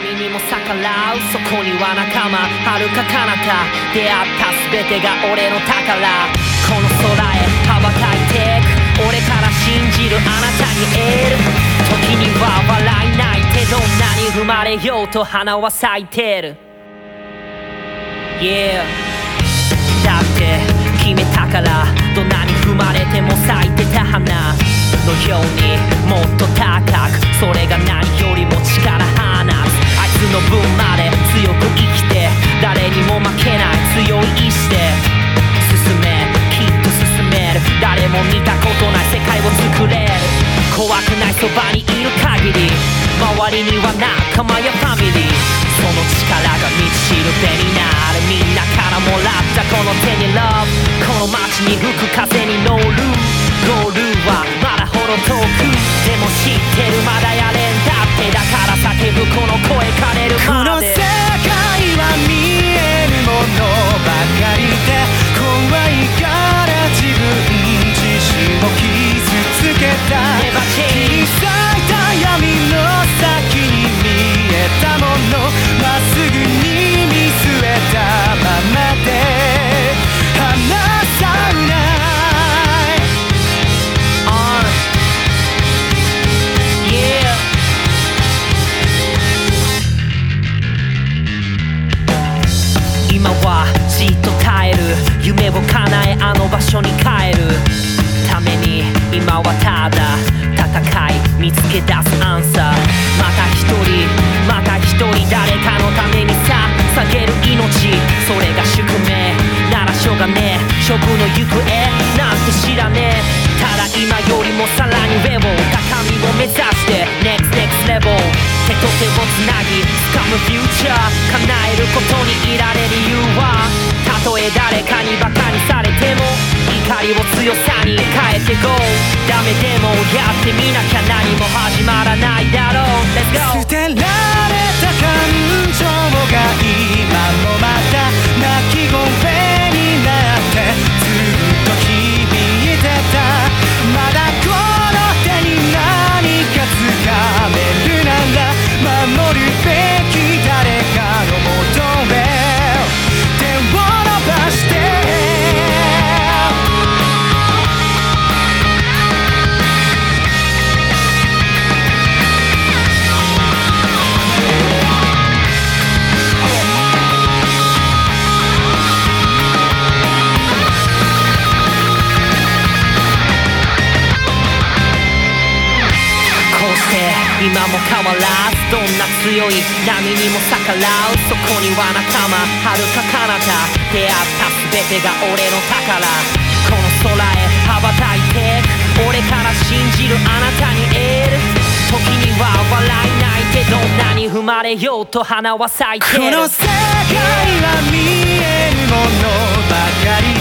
波にも逆らう、そこには仲間遥か彼方、出会った全てが俺の宝。この空へ羽ばたいてく、俺から信じるあなたにエール。時には笑い泣いて、どんなに踏まれようと花は咲いてる。 Yeah だって決めたから、どんなに踏まれても咲いてた花のようにもっと高く、それが何よりも力放つ。あいつの分まで強く生きて、誰にも負けない強い意志で進め、きっと進める。誰も見たことない世界を作れる。怖くないそばにいる限り、周りには仲間やファミリー。その力が道しるべになる。みんなからもらったこの手に Love、 この街に吹く風に乗る。ゴールはまだほど遠く、でも知ってるまだやれんだって。だから叫ぶこの声枯れるまで。 この世界は見えるものばかりで、怖いから自分自身を傷つけた。切り裂いた闇の先に見えたもの、まっすぐに見据えたままで離さない。 今はじっと耐える、夢を叶えあの場所に帰るために、今はただ戦い見つけ出すアンサー。また一人また一人誰かのためにさ捧げる命、それが宿命ならしょうがねえ。勝負の行方なんて知らねえ。ただ今よりもさらに上を高みを目指して Next level、 手と手をつなぎ掴むフューチャー、叶えることにいられる理由は、たとえ誰かにバカにされても怒りを強さに変えて Go。 ダメでもやってみなきゃ何も始まらないだろう。 Let's go。 捨てられた感情が今もまた泣き声になってずっと響いてた。まだこの手に何か掴めるなら、守るべき誰かのもとへ手を伸ばして。 今も変わらずどんな強い波にも逆らう、そこには仲間遥か彼方、出会った全てが俺の宝。この空へ羽ばたいてく、俺から信じるあなたにエール。時には笑い泣いて、どんなに踏まれようと花は咲いてる。 この世界は見えるものばかり